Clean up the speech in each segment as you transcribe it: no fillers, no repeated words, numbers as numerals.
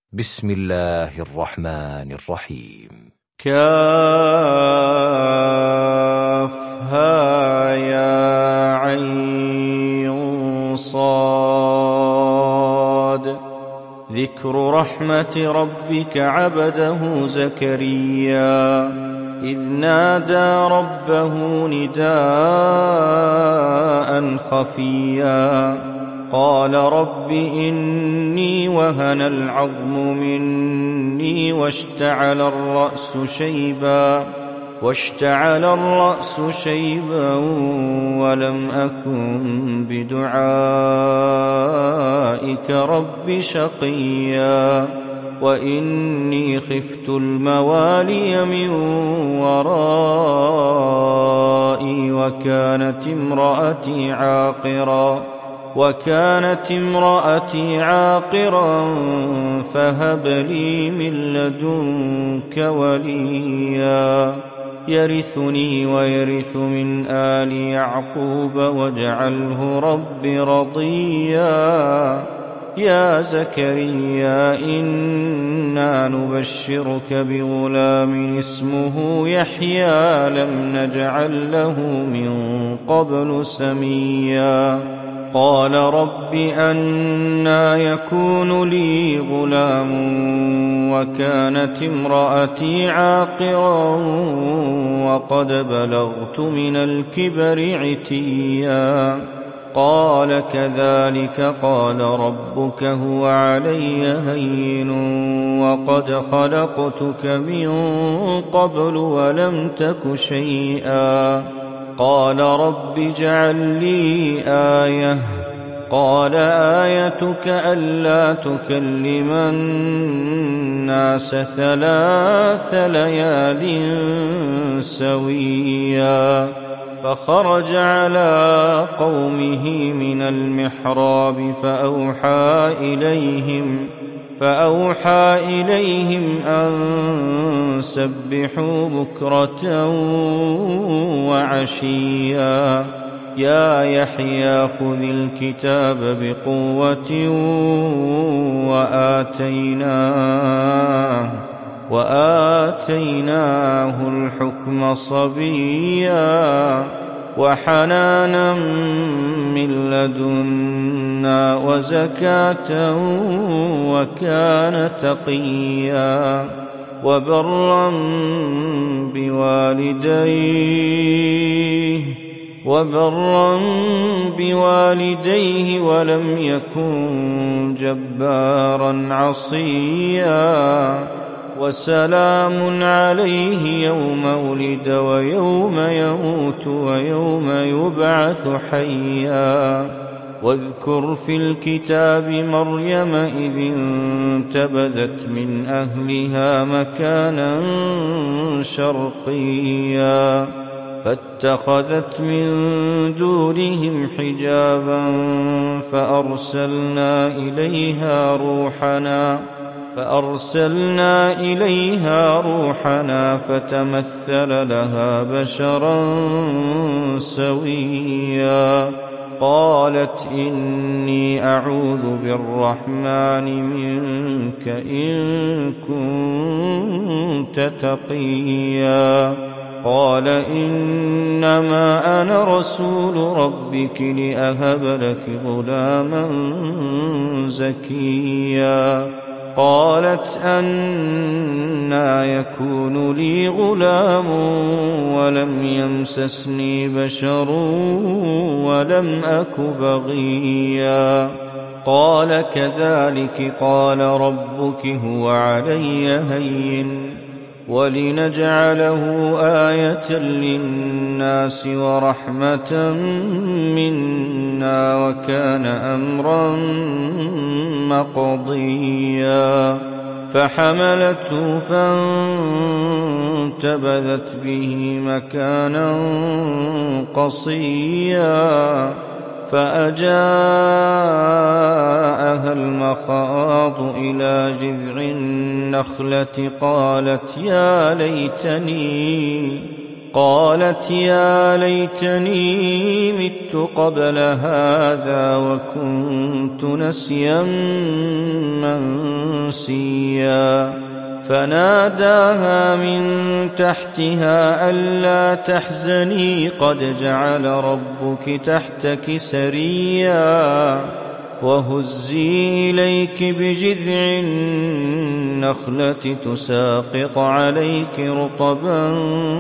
بسم الله الرحمن الرحيم. كافها يا عين صاد. ذكر رحمة ربك عبده زكريا إذ نادى ربه نداء خفيا قال رب إني وهن العظم مني واشتعل الرأس شيبا ولم أكن بدعائك رب شقيا وإني خفت الموالي من ورائي وكانت امرأتي عاقرا فهب لي من لدنك وليا يرثني ويرث من آل يعقوب واجعله رب رضيا. يا زكريا إنا نبشرك بغلام اسمه يحيى لم نجعل له من قبل سميا. قال رب أنى يكون لي غلام وكانت امرأتي عاقرا وقد بلغت من الكبر عتيا. قال كذلك قال ربك هو علي هين وقد خلقتك من قبل ولم تك شيئا. قال رب اجعل لي آية. قال آيتك ألا تكلم الناس 3 ليال سويا. فخرج على قومه من المحراب فأوحى إليهم أن سبحوا بكرة وعشيا. يا يحيى خذ الكتاب بقوة وآتيناه الحكم صبيا وحنانا من لدنا وزكاة وكان تقيا وبرا بوالديه ولم يكن جبارا عصيا. وسلام عليه يوم ولد ويوم يموت ويوم يبعث حيا. واذكر في الكتاب مريم إذ انتبذت من أهلها مكانا شرقيا فاتخذت من دونهم حجابا فأرسلنا إليها روحنا فتمثل لها بشرا سويا. قالت إني أعوذ بالرحمن منك إن كنت تقيا. قال إنما أنا رسول ربك لأهب لك غلاما زكيا. قالت أنى يكون لي غلام ولم يمسسني بشر ولم أك بغيا. قال كذلك قال ربك هو علي هين ولنجعله آية للناس ورحمة منا وكان أمرا مقضيا. فحملته فانتبذت به مكانا قصيا فأجاءها المخاض إلى جذع النخلة قالت قالت يا ليتني مت قبل هذا وكنت نسيا منسيا فناداها من تحتها ألا تحزني قد جعل ربك تحتك سريا وهزي إليك بجذع النخلة تساقط عليك رطبا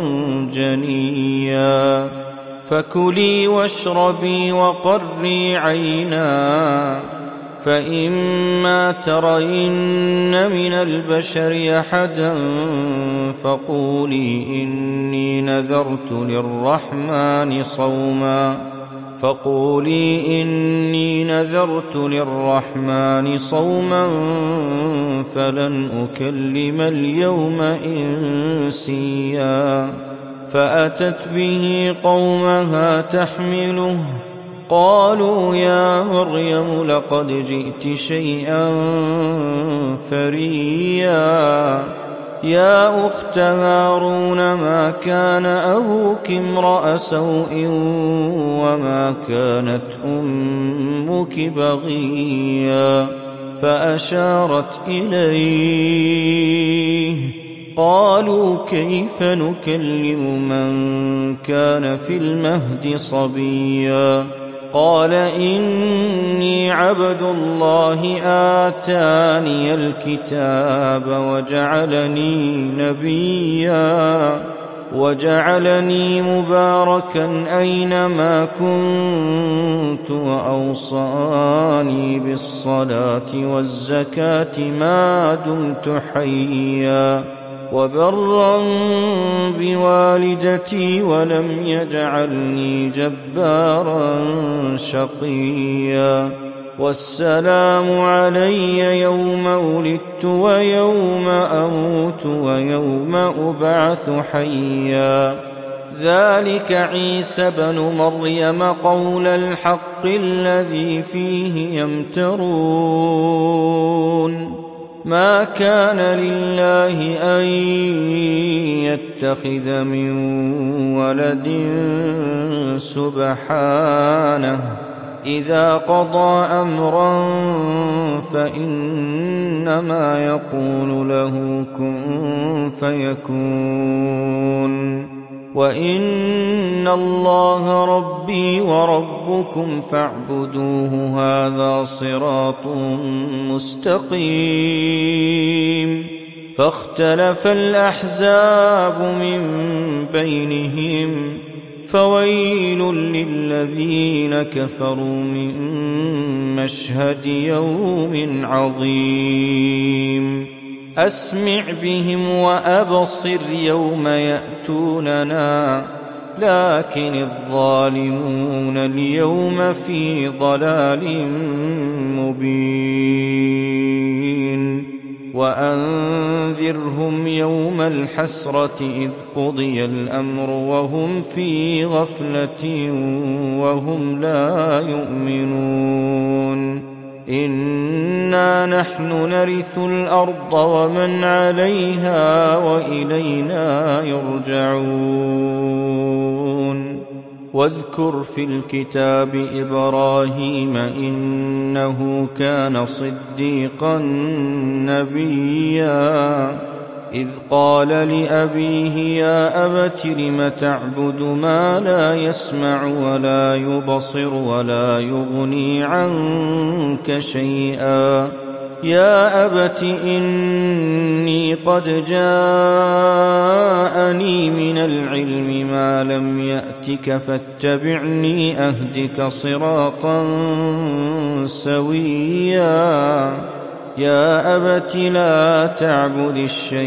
جنيا فكلي واشربي وقري عينا فإما ترين من البشر أحدا فقولي إني نذرت للرحمن صوما فلن أكلم اليوم إنسيا فأتت به قومها تحمله قالوا يا مريم لقد جئت شيئا فريا يا أخت هارون ما كان أبوك امرأ سوء وما كانت أمك بغيا فأشارت إليه قالوا كيف نكلم من كان في المهد صبيا قال إني عبد الله آتاني الكتاب وجعلني نبيا وجعلني مباركا أينما كنت وأوصاني بالصلاة والزكاة ما دمت حيا وبرا بوالدتي ولم يجعلني جبارا شقيا والسلام علي يوم ولدت ويوم أموت ويوم أبعث حيا ذلك عيسى بن مريم قول الحق الذي فيه يمترون ما كان لله أن يتخذ من ولد سبحانه إذا قضى أمرا فإنما يقول له كن فيكون وإن الله ربي وربكم فاعبدوه هذا صراط مستقيم فاختلف الأحزاب من بينهم فويل للذين كفروا من مشهد يوم عظيم أسمع بهم وأبصر يوم يأتوننا لكن الظالمون اليوم في ضلال مبين وأنذرهم يوم الحسرة إذ قضي الأمر وهم في غفلة وهم لا يؤمنون إنا نحن نرث الأرض ومن عليها وإلينا يرجعون واذكر في الكتاب إبراهيم إنه كان صديقا نبيا إذ قال لأبيه يا أبت لم تعبد ما لا يسمع ولا يبصر ولا يغني عنك شيئا يا أبت إني قد جاءني من العلم ما لم يأتك فاتبعني أهدك صراطا سويا يا أبت لا تعبد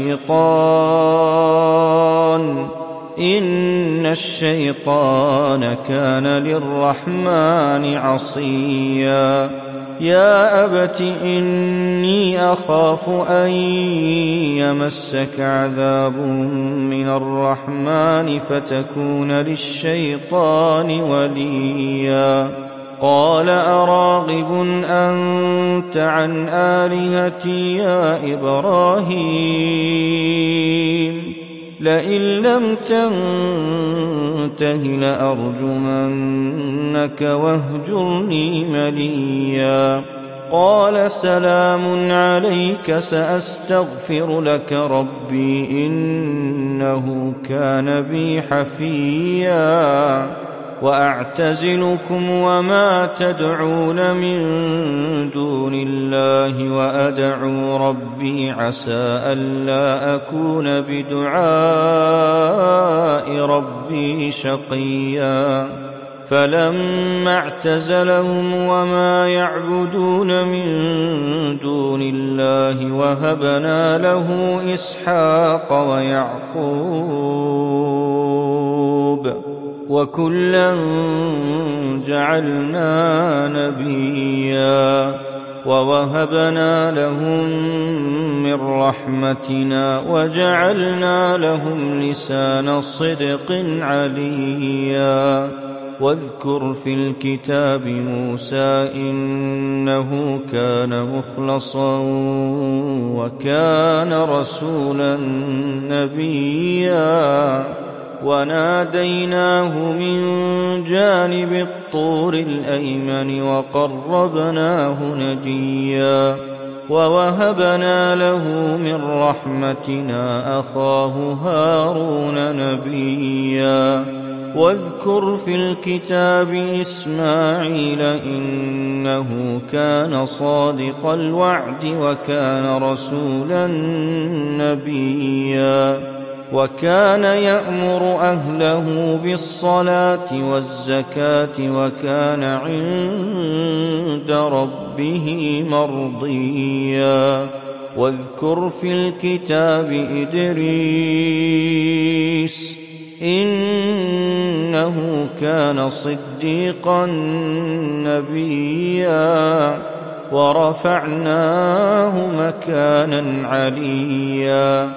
الشيطان إن الشيطان كان للرحمن عصيا يا أبت إني أخاف أن يمسك عذاب من الرحمن فتكون للشيطان وليا قال أراغب أنت عن آلهتي يا إبراهيم لئن لم تنته لأرجمنك واهجرني مليا. قال سلام عليك سأستغفر لك ربي إنه كان بي حفيا. وأعتزلكم وما تدعون من دون الله وأدعو ربي عسى ألا أكون بدعاء ربي شقيا. فلما اعتزلهم وما يعبدون من دون الله وهبنا له إسحاق ويعقوب وكلا جعلنا نبيا. ووهبنا لهم من رحمتنا وجعلنا لهم لسان صدق عليا. واذكر في الكتاب موسى إنه كان مخلصا وكان رسولا نبيا. وناديناه من جانب الطور الأيمن وقربناه نجيا. ووهبنا له من رحمتنا أخاه هارون نبيا. واذكر في الكتاب إسماعيل إنه كان صادق الوعد وكان رسولا نبيا. وكان يأمر أهله بالصلاة والزكاة وكان عند ربه مرضيا. واذكر في الكتاب إدريس إنه كان صديقا نبيا. ورفعناه مكانا عليا.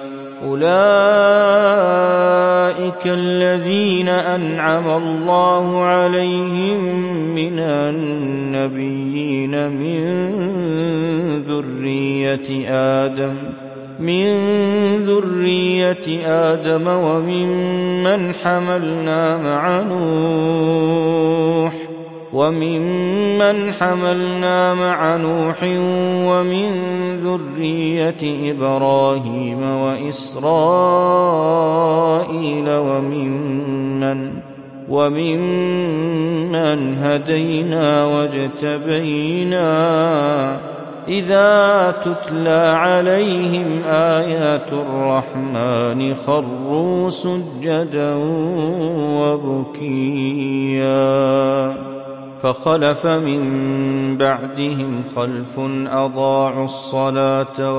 أولئك الذين أنعم الله عليهم من النبيين من ذرية آدم وممن حملنا مع نوح ومن ذرية إبراهيم وإسرائيل وممن هدينا واجتبينا. إذا تتلى عليهم آيات الرحمن خروا سجدا وبكيا. فخلف من بعدهم خلف أضاعوا الصلاة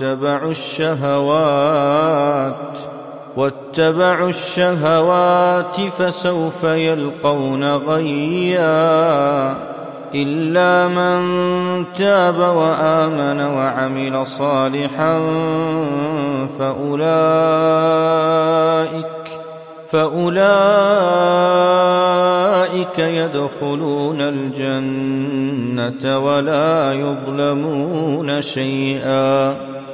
واتبعوا الشهوات فسوف يلقون غيا. إلا من تاب وآمن وعمل صالحا فأولئك يدخلون الجنة ولا يظلمون شيئا.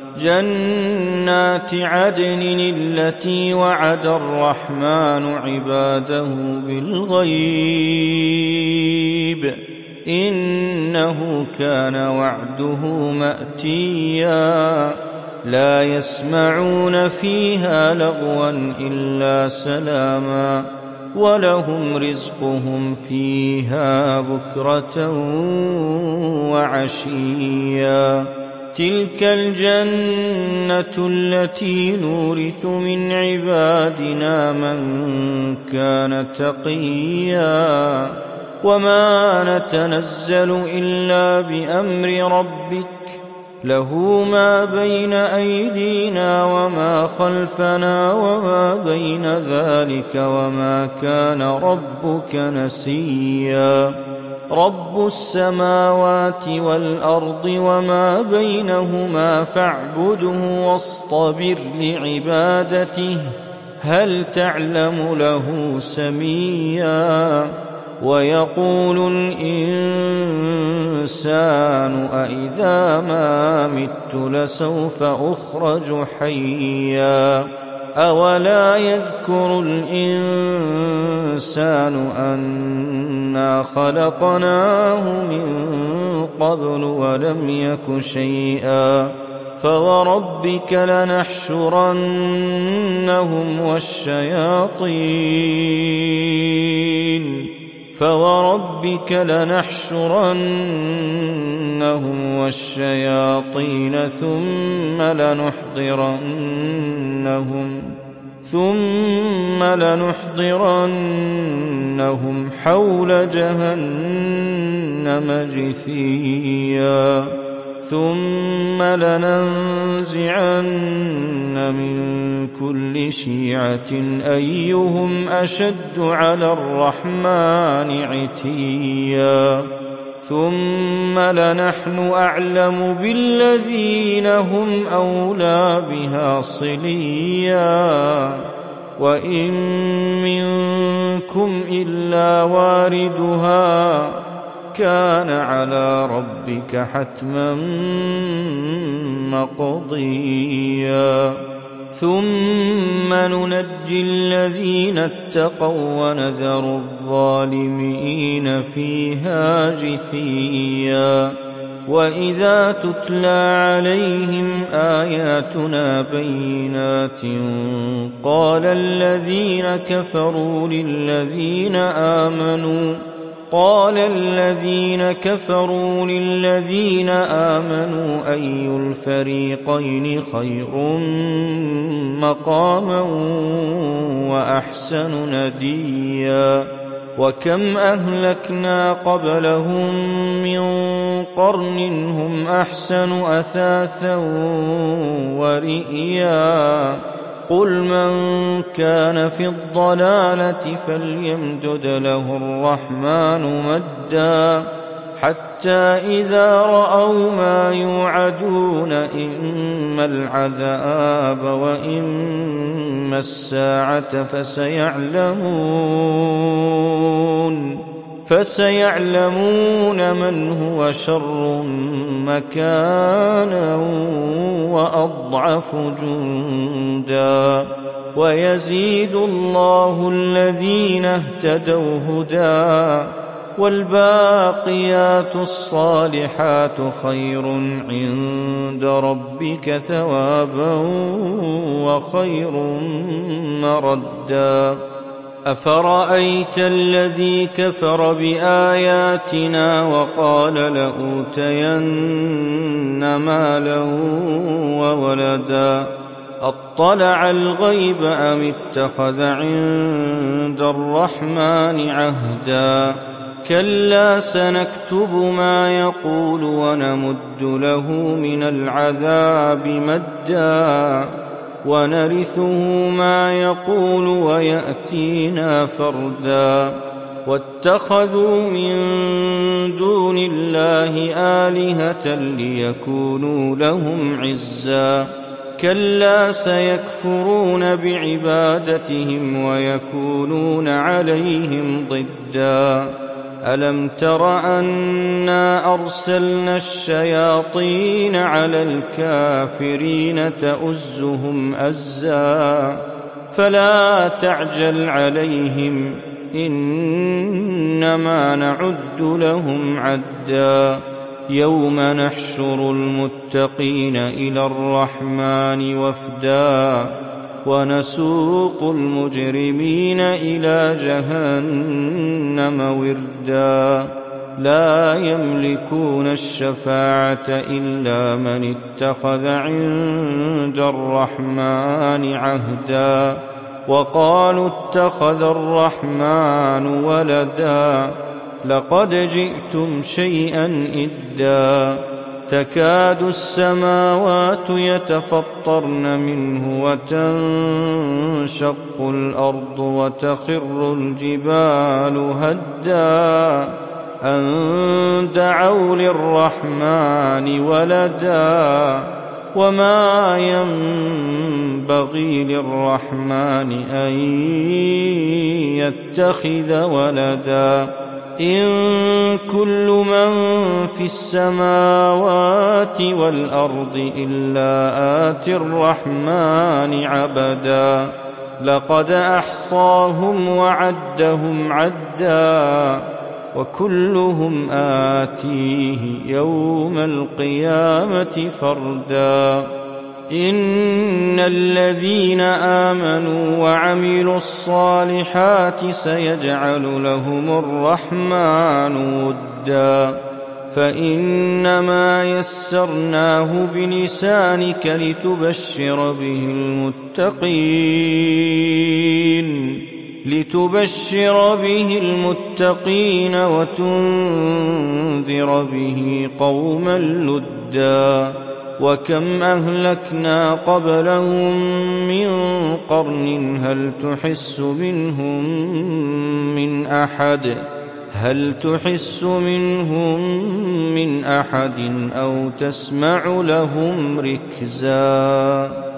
جنات عدن التي وعد الرحمن عباده بالغيب إنه كان وعده مأتيا. لا يسمعون فيها لغوا إلا سلاما ولهم رزقهم فيها بكرة وعشيا. تلك الجنة التي نورث من عبادنا من كان تقيا. وما نتنزل إلا بأمر ربك له ما بين أيدينا وما خلفنا وما بين ذلك وما كان ربك نسيا. رب السماوات والأرض وما بينهما فاعبده واصطبر لعبادته هل تعلم له سميا. ويقول الإنسان أإذا ما مت لسوف أخرج حيا. أولا يذكر الإنسان أنا خلقناه من قبل ولم يك شيئا فوربك لنحشرنهم والشياطين ثم لنحضرنهم حول جهنم جثيا ثم لننزعن من كل شيعة أيهم أشد على الرحمن عتيا ثم لنحن أعلم بالذين هم أولى بها صليا وإن منكم إلا واردها كان على ربك حتما مقضيا ثم ننجي الذين اتقوا ونذر الظالمين فيها جثيا وإذا تتلى عليهم آياتنا بينات قال الذين كفروا للذين آمنوا أي الفريقين خير مقاما وأحسن نديا وكم أهلكنا قبلهم من قرن هم أحسن أثاثا ورئيا قل من كان في الضلالة فليمدد له الرحمن مدا حتى إذا رأوا ما يوعدون إما العذاب وإما الساعة فسيعلمون من هو شر مكانا وأضعف جندا ويزيد الله الذين اهتدوا هدى والباقيات الصالحات خير عند ربك ثوابا وخير مردا أفرأيت الذي كفر بآياتنا وقال لأوتين مالا وولدا أطلع الغيب أم اتخذ عند الرحمن عهدا كلا سنكتب ما يقول ونمد له من العذاب مدا ونرثه ما يقول ويأتينا فردا واتخذوا من دون الله آلهة ليكونوا لهم عزا كلا سيكفرون بعبادتهم ويكونون عليهم ضدا ألم تر أنا أرسلنا الشياطين على الكافرين تؤزهم أزا فلا تعجل عليهم إنما نعد لهم عدا يوم نحشر المتقين إلى الرحمن وفدا ونسوق المجرمين إلى جهنم وردا لا يملكون الشفاعة إلا من اتخذ عند الرحمن عهدا وقالوا اتخذ الرحمن ولدا لقد جئتم شيئا إدا تكاد السماوات يتفطرن منه وتنشق الأرض وتخر الجبال هدا أن دعوا للرحمن ولدا وما ينبغي للرحمن أن يتخذ ولدا إن كل من في السماوات والأرض إلا آتي الرحمن عبدا لقد أحصاهم وعدهم عدا وكلهم آتيه يوم القيامة فردا إن الذين آمنوا وعملوا الصالحات سيجعل لهم الرحمن ودا فإنما يسرناه بلسانك لتبشر به المتقين وتنذر به قوما لدا وكم أهلكنا قبلهم من قرن هل تحس منهم من أحد أو تسمع لهم ركزا